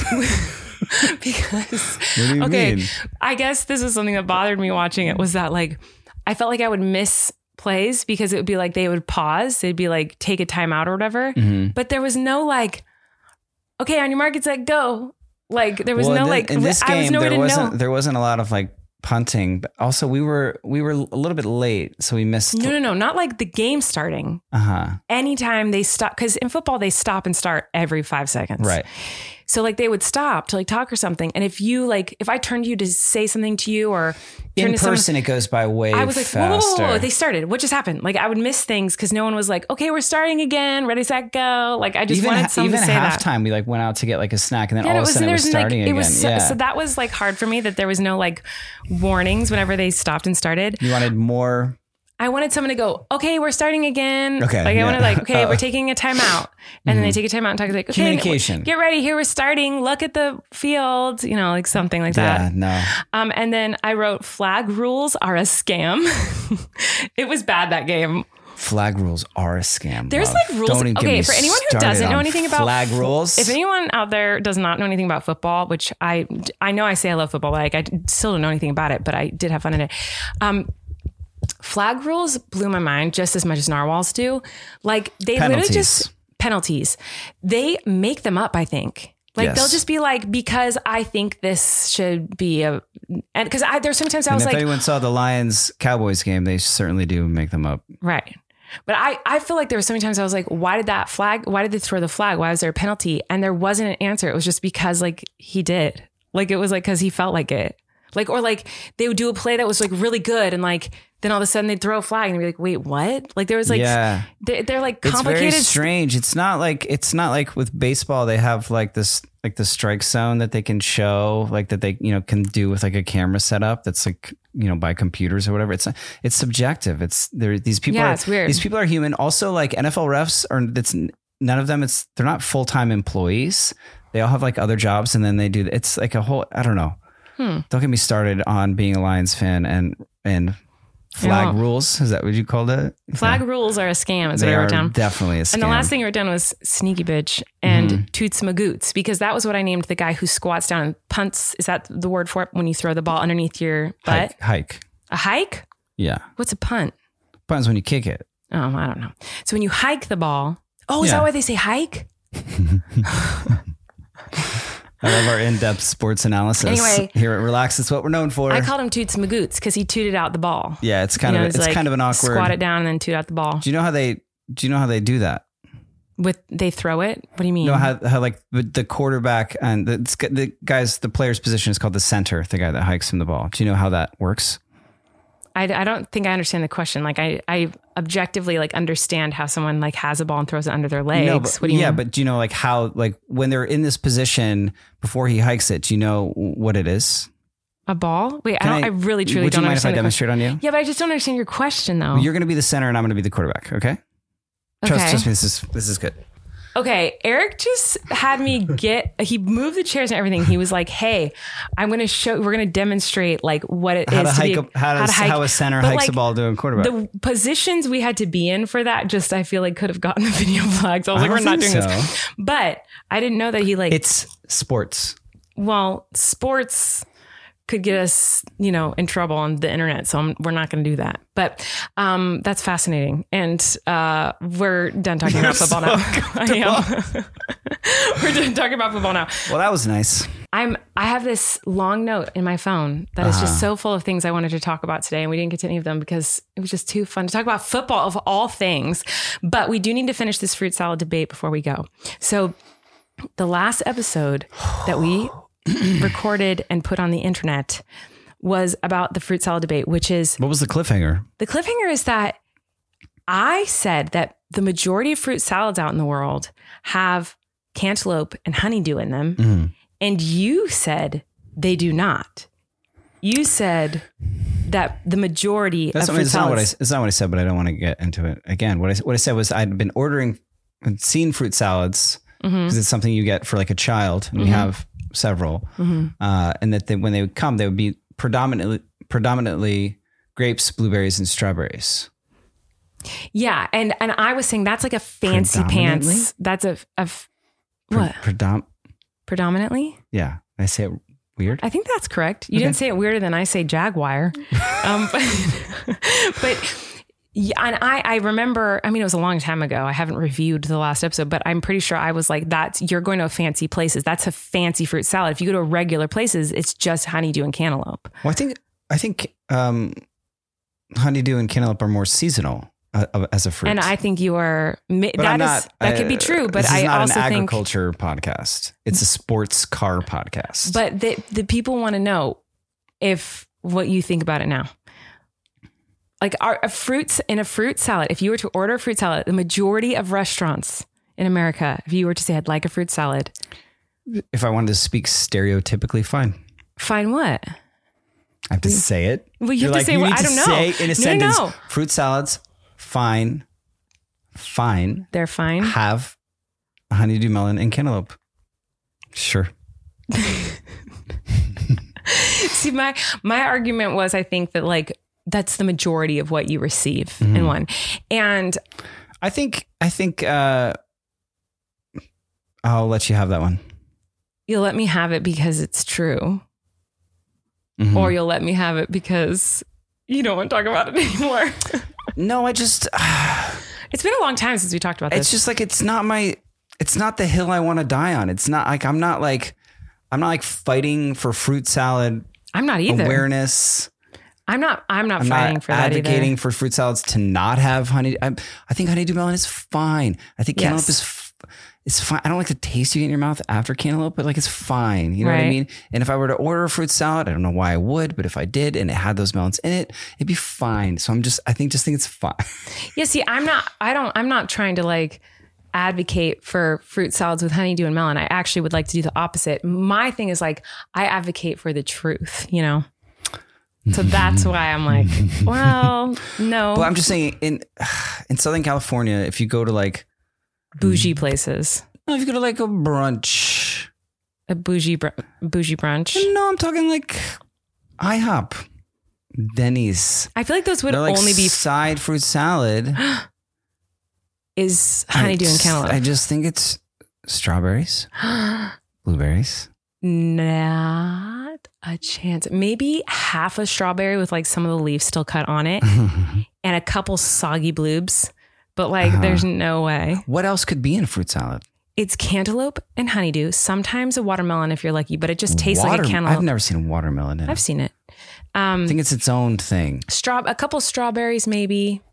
Because What do you okay, mean? I guess this is something that bothered me watching it was that like I felt like I would miss plays because it would be like they would pause, they'd be like take a timeout or whatever, Mm-hmm. but there was no like, okay, on your mark, it's like go. Like there was Well, no in thi- like in this I was game nowhere there to wasn't know. there wasn't a lot of like punting, but also we were we were a little bit late, so we missed. No, no, no, not like the game starting. Uh huh. Anytime they stop, because in football they stop and start every five seconds. Right. So like they would stop to like talk or something. And if you like, if I turned to you to say something to you or turn In to someone- person, it goes by way I was like, whoa, whoa, faster. whoa, whoa, they started. What just happened? Like I would miss things because no one was like, okay, we're starting again. Ready, set, go. Like I just even wanted someone even to say that. halftime, we like went out to get like a snack, and then Yeah, all it of a was, sudden it was there's like, starting it again. was so, yeah. so that was like hard for me that there was no like warnings whenever they stopped and started. You wanted more. I wanted someone to go, okay, we're starting again. Okay, Like I yeah. wanted like, okay, Uh, we're taking a timeout. And then they take a timeout and talk like, okay, Communication. get ready. Here we're starting. Look at the field, you know, like something like Yeah, that. no. Um, and then I wrote flag rules are a scam. It was bad that game. Flag rules are a scam. There's love. like rules. Don't even get Okay, me for anyone who started doesn't know on anything about flag fo- rules, If anyone out there does not know anything about football, which I I know I say I love football, but like I still don't know anything about it, but I did have fun in it. Um, flag rules blew my mind just as much as narwhals do. Like they Penalties. literally just penalties. They make them up, I think. Like Yes. they'll just be like, because I think this should be a, and because I there's sometimes I and was if like, anyone saw the Lions Cowboys game, they certainly do make them up. right. But I, I feel like there were so many times I was like, why did that flag, why did they throw the flag? Why was there a penalty? And there wasn't an answer. It was just because like he did. Like it was like because he felt like it. Like, or like they would do a play that was like really good. And like, then all of a sudden they'd throw a flag and be like, wait, what? Like there was like, yeah. they're, they're like complicated. It's very strange. It's not like, it's not like with baseball, they have like this, like the strike zone that they can show, like that they, you know, can do with like a camera setup that's like, you know, by computers or whatever. It's it's subjective. It's there. These people yeah, are, it's weird. These people are human. Also, like N F L refs are, it's none of them. It's, they're not full-time employees. They all have like other jobs and then they do, it's like a whole, I don't know. Hmm. Don't get me started on being a Lions fan and, and flag yeah. rules. Is that what you called it? Flag yeah. rules are a scam. Is they what I wrote are down. Definitely a scam. And the last thing I wrote down was sneaky bitch and mm-hmm. toots magoots, because that was what I named the guy who squats down and punts. Is that the word for it when you throw the ball underneath your butt? Hike. hike. A hike? Yeah. What's a punt? Punt's when you kick it. Oh, I don't know. So when you hike the ball. Oh, is yeah. that why they say hike? I love our in-depth sports analysis. Anyway, here at Relax, it's what we're known for. I called him Toots Magoots because he tooted out the ball. Yeah, it's kind you know, of it's like kind of an awkward. Squat it down and then toot out the ball. Do you know how they? Do you know how they do that? With they throw it? What do you mean? No, how how like the quarterback and the the guys, the player's position is called the center, the guy that hikes him the ball. Do you know how that works? I, I don't think I understand the question. Like I, I objectively like understand how someone like has a ball and throws it under their legs. No, but, what do you yeah, mean? but do you know like how like when they're in this position before he hikes it? Do you know what it is? A ball? Wait, Can I don't. I, I really truly would don't you mind understand. If I demonstrate on you? Yeah, but I just don't understand your question though. Well, you're going to be the center and I'm going to be the quarterback. Okay. Trust, okay. trust me. This is this is good. Okay, Eric just had me get, he moved the chairs and everything. He was like, hey, I'm going to show, we're going to demonstrate like what it how is to, to hike be, a, how, how to hike. how a center but hikes like, a ball doing quarterback. The positions we had to be in for that just, I feel like could have gotten the video flags. I was I like, we're not doing so. this. But I didn't know that he like. It's sports. Well, sports could get us, you know, in trouble on the internet. So I'm, we're not going to do that. But um, that's fascinating. And uh, we're done talking You're about football so now. I am. We're done talking about football now. Well, that was nice. I'm, I have this long note in my phone that is uh-huh. just so full of things I wanted to talk about today. And we didn't get to any of them because it was just too fun to talk about football of all things. But we do need to finish this fruit salad debate before we go. So the last episode that we recorded and put on the internet was about the fruit salad debate, which is... What was the cliffhanger? The cliffhanger is that I said that the majority of fruit salads out in the world have cantaloupe and honeydew in them. Mm-hmm. And you said they do not. You said that the majority That's of not, fruit it's salads... Not what I, it's not what I said, but I don't want to get into it again. What I, what I said was I'd been ordering and seen fruit salads because mm-hmm. it's something you get for like a child. And mm-hmm. we have several. Mm-hmm. Uh, and that they, when they would come, they would be predominantly predominantly grapes, blueberries, and strawberries. Yeah. And and I was saying that's like a fancy pants. That's a... a what? Pre- predom- Predominantly? Yeah. I say it weird? I think that's correct. You okay. didn't say it weirder than I say Jaguar. um, but, but yeah, and I, I remember, I mean, it was a long time ago. I haven't reviewed the last episode, but I'm pretty sure I was like, that's, you're going to fancy places. That's a fancy fruit salad. If you go to regular places, it's just honeydew and cantaloupe. Well, I think, I think um, honeydew and cantaloupe are more seasonal. Uh, as a fruit. And I think you are, that is, not, that uh, could be true, but this is I not also an think agriculture podcast. It's a sports car podcast. But the, the people want to know if what you think about it now. Like are a fruits in a fruit salad, if you were to order a fruit salad, the majority of restaurants in America, if you were to say I'd like a fruit salad. If I wanted to speak stereotypically, fine. Fine what? I have to say it. Well, you You're have like, to say, you well, need I to don't know. say in a no, sentence, no, no. fruit salads, fine, fine. They're fine. Have honeydew melon and cantaloupe. Sure. See, my my argument was, I think that like that's the majority of what you receive mm-hmm. in one, and I think I think uh, I'll let you have that one. You'll let me have it because it's true, mm-hmm. or you'll let me have it because you don't want to talk about it anymore. No, I just... Uh, it's been a long time since we talked about this. It's just like, it's not my... It's not the hill I want to die on. It's not like, I'm not like... I'm not like fighting for fruit salad... I'm not either. Awareness. I'm not I'm not I'm fighting not for that advocating either. for fruit salads to not have honey. I, I think honeydew melon is fine. I think cantaloupe yes. is... F- it's fine. I don't like the taste you get in your mouth after cantaloupe, but like it's fine. You know right. what I mean? And if I were to order a fruit salad, I don't know why I would, but if I did and it had those melons in it, it'd be fine. So I'm just, I think, just think it's fine. Yeah. See, I'm not, I don't, I'm not trying to like advocate for fruit salads with honeydew and melon. I actually would like to do the opposite. My thing is like, I advocate for the truth, you know? So that's why I'm like, well, no. But I'm just saying in, in Southern California, if you go to like, bougie places. No, if you go to like a brunch. A bougie br- bougie brunch? No, I'm talking like IHOP, Denny's. I feel like those would They're like only be... side fruit salad. Is honeydew and cantaloupe. I just think it's strawberries, blueberries. Not a chance. Maybe half a strawberry with like some of the leaves still cut on it and a couple soggy bloobs. But like, uh-huh. there's no way. What else could be in fruit salad? It's cantaloupe and honeydew. Sometimes a watermelon if you're lucky, but it just tastes Water- like a cantaloupe. I've never seen a watermelon in I've it. seen it. Um, I think it's its own thing. Straw, a couple strawberries, maybe.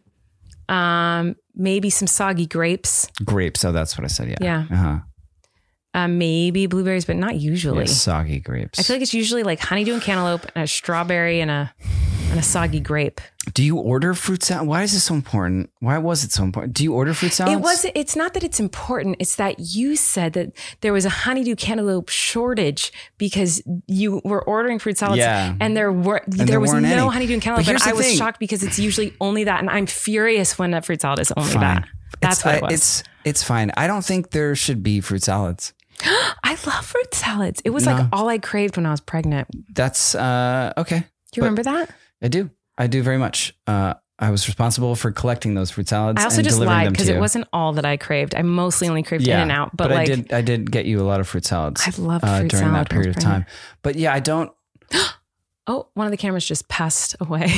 Um, maybe some soggy grapes. Grapes. Oh, that's what I said. Yeah. Yeah. Uh-huh. Uh, maybe blueberries, but not usually. Yeah, soggy grapes. I feel like it's usually like honeydew and cantaloupe and a strawberry and a and a soggy grape. Do you order fruit salad? Why is this so important? Why was it so important? Do you order fruit salads? It was. It's not that it's important. It's that you said that there was a honeydew cantaloupe shortage because you were ordering fruit salads, yeah. and there were and there, there was no any. honeydew and cantaloupe. But And I was thing. shocked because it's usually only that, and I'm furious when that fruit salad is only Fine. that. That's it's, what I, it was. It's it's fine. I don't think there should be fruit salads. I love fruit salads. It was No. like all I craved when I was pregnant. Do That's uh, okay. you But remember that? I do. I do very much. Uh, I was responsible for collecting those fruit salads. I also and just delivering lied them because to it you. wasn't all that I craved. I mostly only craved yeah, In and Out, but, but like I did. I did get you a lot of fruit salads. I love uh, fruit during salad that period of when I was time. pregnant. But yeah, I don't. Oh, one of the cameras just passed away.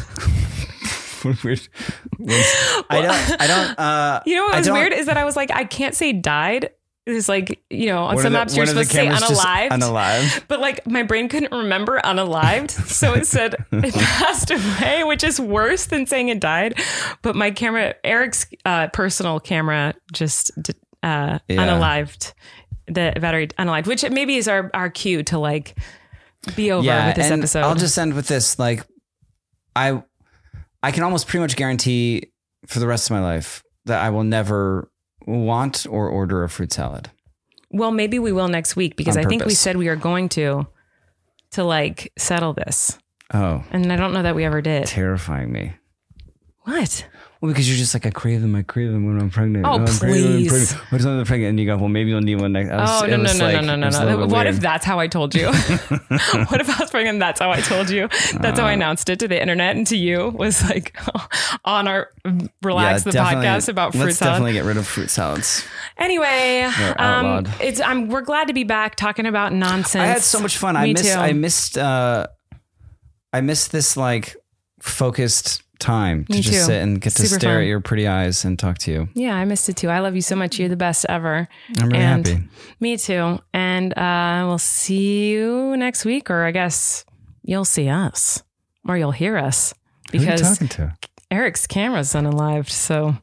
Weird. I don't. I don't. Uh, You know what I was don't- weird is that I was like, I can't say died. It was like, you know, on One some of the- apps you're one of the supposed to say cameras just unalived. unalived. But like my brain couldn't remember unalived. So it said it passed away, which is worse than saying it died. But my camera, Eric's uh, personal camera just uh, Yeah. unalived, the battery unalived, which maybe is our, our cue to like be over yeah, with this and episode. I'll just end with this. Like, I, I can almost pretty much guarantee for the rest of my life that I will never want or order a fruit salad. Well, maybe we will next week because On I think we purpose. said we are going to, to like settle this. Oh, And I don't know that we ever did. terrifying me. What? Well, because you're just like, I crave them, I crave them when I'm pregnant. Oh, I'm pregnant, I'm please. pregnant. What time I'm pregnant? And you go, well, maybe you'll need one next. I was- Oh, it no, no, was no, like- no, no, it no, was a no. little bit What if weird. that's how I told you? What if I was pregnant? That's how I told you. That's Uh. how I announced it to the internet and to you was like on our Relax the definitely- podcast about fruit Let's salad. definitely get rid of fruit salads. Anyway, They're um, outlawed. it's I'm we're glad to be back talking about nonsense. I had so much fun. I Me missed. too. I missed. Uh, I missed this like focused time to Me just too. sit and get to Super stare fun. at your pretty eyes and talk to you. Yeah, I missed it too. I love you so much. You're the best ever. I'm really and happy. Me too. And uh, we'll see you next week, or I guess you'll see us, or you'll hear us Who are you because talking to? Eric's camera's unalived. So,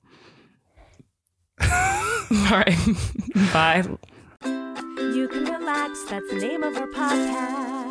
all right, bye. You can relax, that's the name of our podcast.